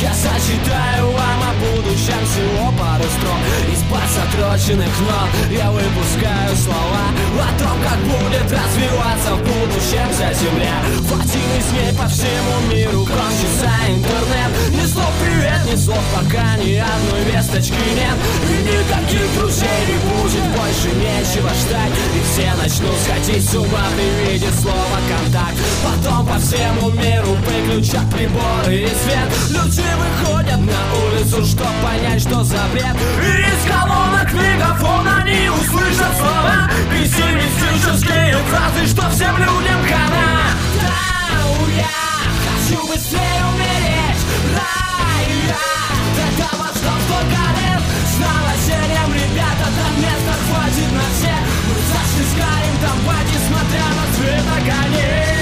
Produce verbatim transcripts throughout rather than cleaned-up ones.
Сейчас зачитаю вам о будущем всего пару строк. Из-под сотроченных нот я выпускаю слова о том, как будет развиваться в будущем вся земля. В один из дней по всему миру кончится интернет. Ни слов привет, ни слов пока, ни одной весточки нет. И никаких друзей не будет, больше нечего ждать. И все начнут сходить с ума при виде слова контакт. Потом по всему миру выключат приборы и свет. Люди выходят на улицу, чтоб понять, что за бред. И из колонок мегафона они услышат слова пессимистические фразы, что всем людям хана. Тау, я хочу быстрее умереть. Рай, я тогда во что столько лет. С новосельем, ребята, там места хватит на всех. Мы зашли с Гарем там пати, смотря на цветоконец.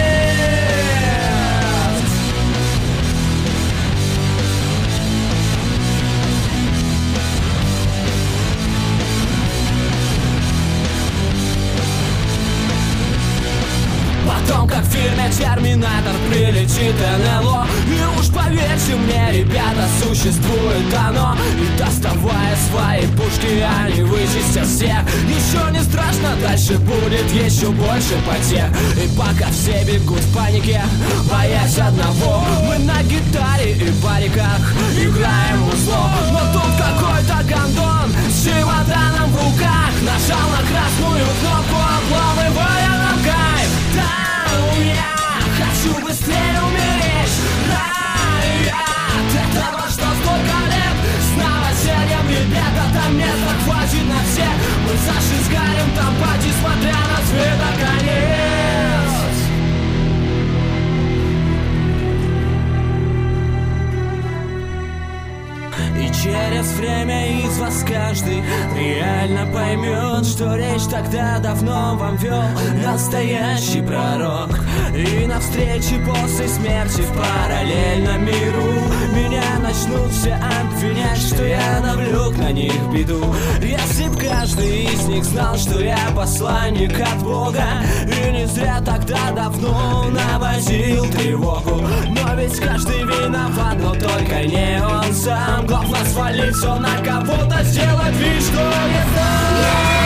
Потом, как в фильме «Терминатор», прилетит эн эл о. И уж поверьте мне, ребята, существует оно. И доставая свои пушки, они вычистят всех. Еще не страшно, дальше будет еще больше потерь. И пока все бегут в панике, боясь одного, мы на гитаре и бариках играем узло. Но тут какой-то гондон с чемоданом в руках нажал на красную кнопку, обламывая нам кайф. Тау, я хочу быстрее умереть. Рай, я это во что столько лет. С новосельем, ребята, там места хватит на всех. Мы зашли с Гарем там пати, смотря на цветоконец. И через время из вас каждый реально поймет, что речь тогда давно вам вел настоящий пророк. И на встрече после смерти в параллельном миру меня начнут все обвинять, что я навлек на них беду. Если б каждый из них знал, что я посланник от Бога, и не зря тогда давно наводил тревогу. Но ведь каждый виноват, но только не он сам. Главное свалить все на кого-то, сделать вид, что я сам.